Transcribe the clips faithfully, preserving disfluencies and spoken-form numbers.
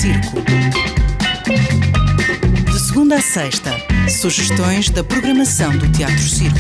Circo. De segunda a sexta, sugestões da programação do Teatro Circo.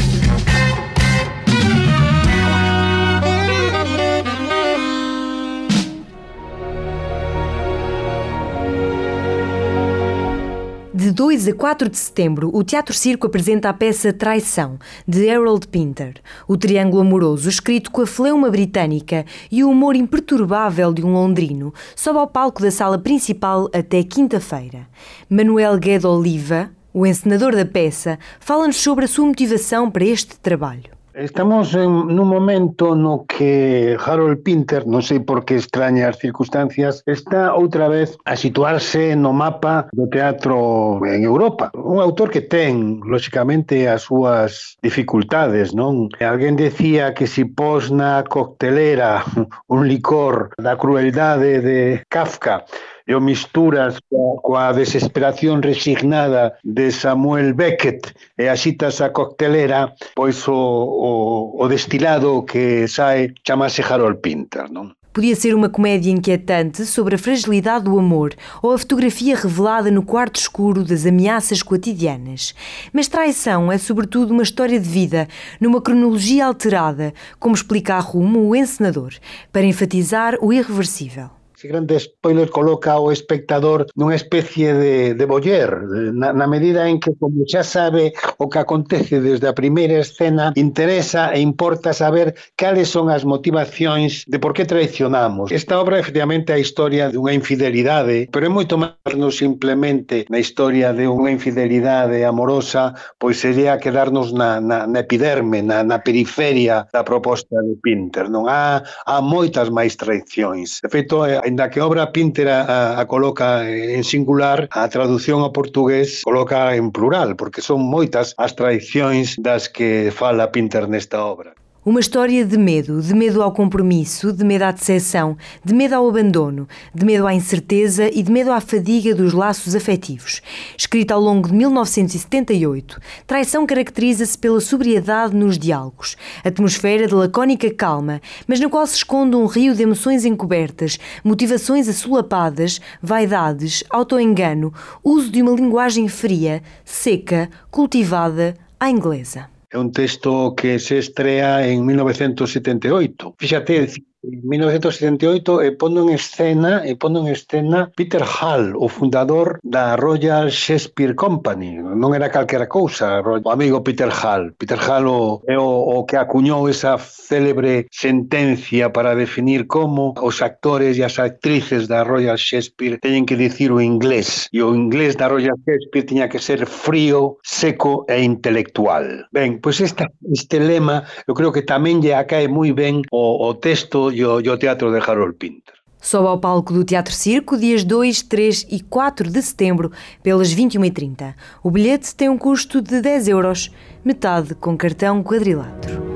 De dois a quatro de setembro, o Teatro Circo apresenta a peça Traição, de Harold Pinter. O triângulo amoroso, escrito com a fleuma britânica e o humor imperturbável de um londrino, sobe ao palco da sala principal até quinta-feira. Manuel Guedes Oliva, o encenador da peça, fala-nos sobre a sua motivação para este trabalho. Estamos en nun momento no que Harold Pinter, non sei por que extrañas circunstancias, está outra vez a situarse no mapa do teatro en Europa. Un autor que ten, lóxicamente, as súas dificultades, non? Alguén decía que si pos na coctelera un licor da crueldade de Kafka e o misturas coa, coa desesperación resignada de Samuel Beckett e axitas a coctelera, pois o, o, o destilado que sae chamase Harold Pinter, non? Podia ser uma comédia inquietante sobre a fragilidade do amor ou a fotografia revelada no quarto escuro das ameaças cotidianas. Mas Traição é sobretudo uma história de vida, numa cronologia alterada, como explica a Rumo o encenador, para enfatizar o irreversível. Ese grande spoiler coloca ao espectador nunha especie de, de boller, na, na medida en que, como xa sabe o que acontece desde a primeira escena, interesa e importa saber cales son as motivacións de por que traicionamos. Esta obra, efectivamente, é a historia de unha infidelidade, pero é moito máis non simplemente na historia de unha infidelidade amorosa, pois sería quedarnos na, na, na epiderme, na, na periferia da proposta de Pinter. Non há, há moitas máis traicións. De feito, ainda que a obra Pinter a, a coloca en singular, a traducción ao portugués coloca en plural, porque son moitas as traicións das que fala Pinter nesta obra. Uma história de medo, de medo ao compromisso, de medo à decepção, de medo ao abandono, de medo à incerteza e de medo à fadiga dos laços afetivos. Escrita ao longo de mil novecentos e setenta e oito, Traição caracteriza-se pela sobriedade nos diálogos, atmosfera de lacónica calma, mas na qual se esconde um rio de emoções encobertas, motivações assolapadas, vaidades, autoengano, uso de uma linguagem fria, seca, cultivada, à inglesa. É un texto que se estrea en mil novecentos e setenta e oito. Fíxate, en mil novecentos e setenta e oito e pondo en escena, e pondo en escena Peter Hall, o fundador da Royal Shakespeare Company. Non era calquera cousa, o amigo Peter Hall. Peter Hall o, é o, o que acuñou esa célebre sentencia para definir como os actores e as actrices da Royal Shakespeare teñen que dicir o inglés. E o inglés da Royal Shakespeare tiña que ser frío, seco e intelectual. Ben, pois esta, este lema eu creo que tamén lle acae moi ben o, o texto e o, e o teatro de Harold Pinter. Sobe ao palco do Teatro Circo dias dois, três e quatro de setembro, pelas vinte e uma e trinta. O bilhete tem um custo de dez euros, metade com cartão quadrilátero.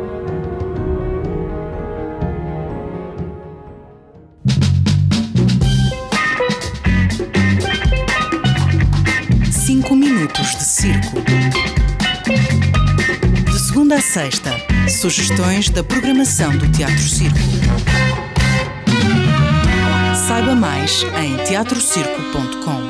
Cinco minutos de circo. De segunda a sexta, sugestões da programação do Teatro Circo. Saiba mais em teatro circo ponto com.